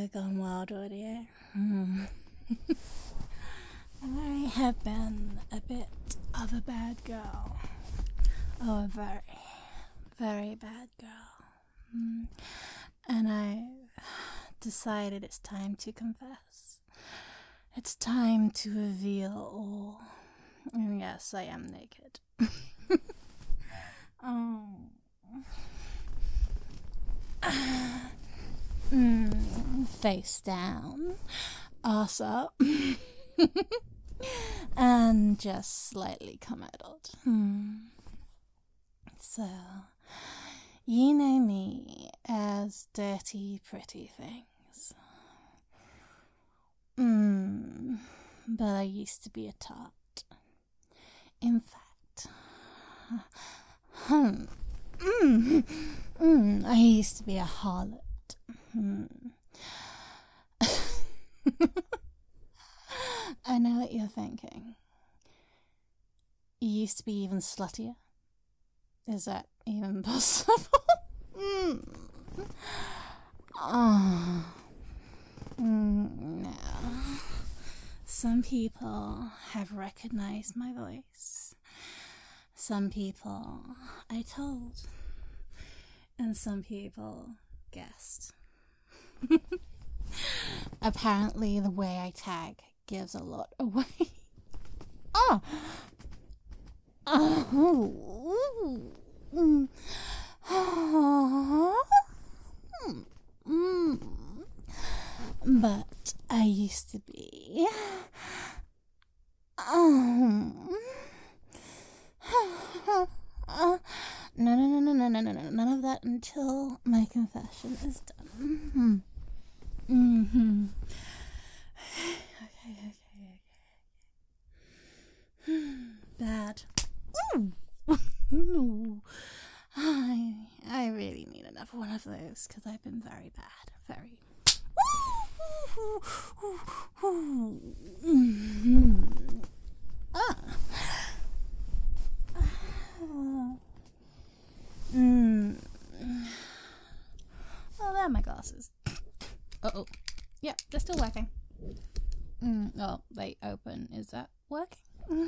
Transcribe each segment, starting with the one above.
the Gone Wild audio. I have been a bit of a bad girl. Oh, a very, very bad girl. And I've decided it's time to confess. It's time to reveal all. And yes, I am naked. Face down, ass up, and just slightly commoded. So, you know me as dirty, pretty things. But I used to be a tart. In fact, I used to be a harlot. I know what you're thinking. You used to be even sluttier. Is that even possible? No. Some people have recognized my voice. Some people I told. And some people guessed. Apparently the way I tag gives a lot away. But I used to be No, none of that until my confession is done. Okay. Bad. No. I really need another one of those because I've been very bad. Very. Oh, there are my glasses. Uh-oh. Yeah, they're still working. Oh, they open. Is that working?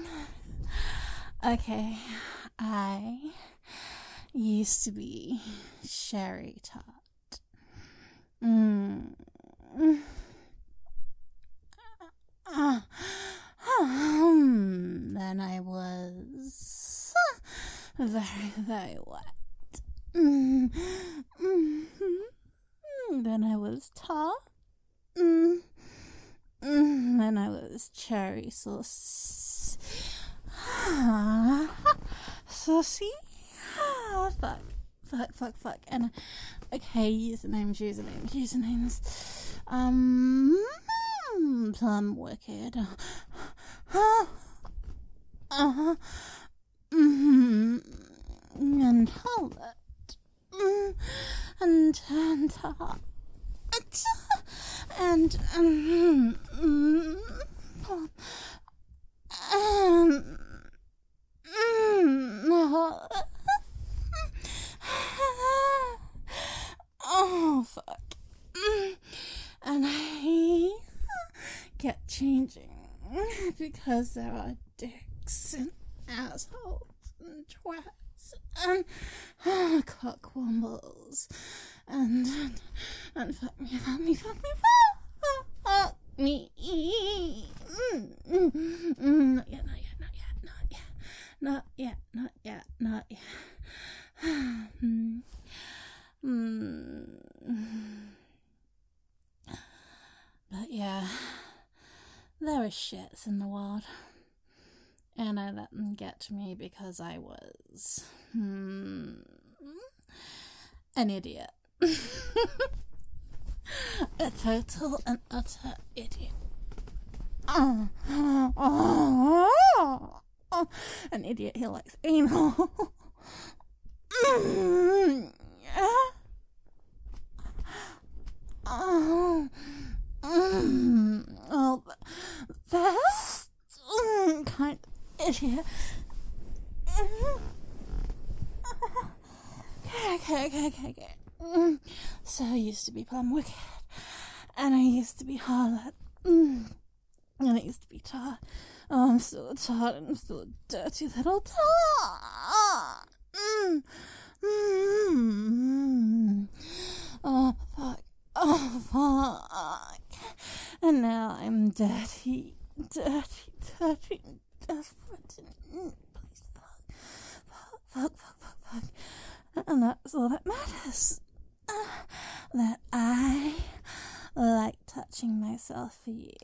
Okay. I used to be Sherry Tart. Then I was very, very wet. Then I was tart. Then I was cherry sauce. Saucy. Fuck. And okay, usernames. Plum Wicked. And Harlot. And Tart. And oh fuck. And I kept changing because there are dicks and assholes and twats and cockwombles and fuck me. Not yet. But yeah, there are shits in the world, and I let them get to me because I was an idiot. A total and utter idiot. An idiot who likes anal. Best kind of idiot. Okay. So I used to be Plum Wicked. And I used to be harlot. And I used to be tart. Oh, I'm still a tart, and I'm still a dirty little tart. Oh, fuck. Oh, fuck. And now I'm dirty, and desperate. Please, fuck. And that's all that matters. That I like touching myself for you.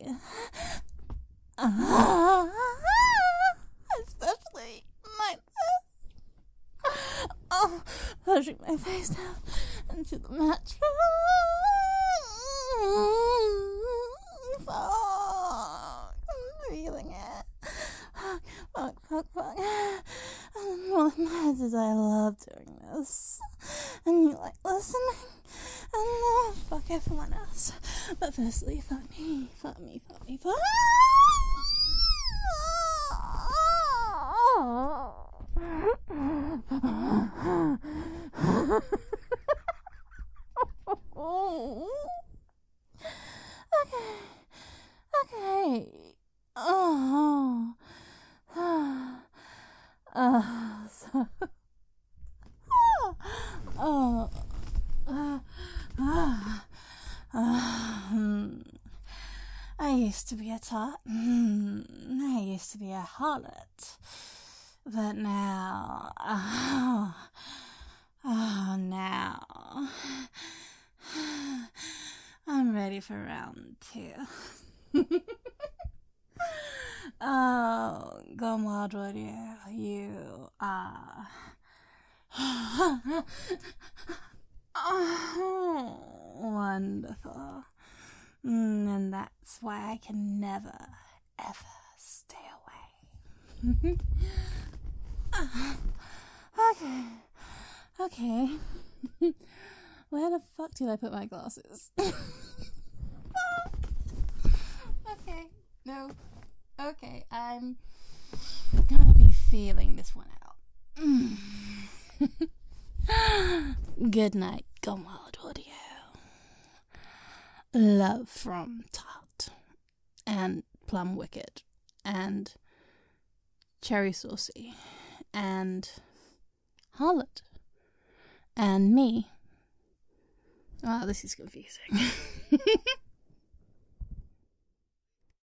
Especially my face. Oh, pushing my face down into the mattress. Fuck. I'm feeling it. Fuck. And what matters is I love doing this. And you like listening. And fuck everyone else. But firstly, fuck me. Okay. I used to be a tart. I used to be a harlot. But now, now, I'm ready for round 2. Oh, Gone Wild Radio, you are... Oh, wonderful. And that's why I can never, ever stay away. Okay. Where the fuck did I put my glasses? Okay, no. Okay, I'm gonna be feeling this one out. Good night, Gone Wild Audio. Love from Tart and Plum Wicked and Cherry Saucy and Harlot and me. Oh, this is confusing.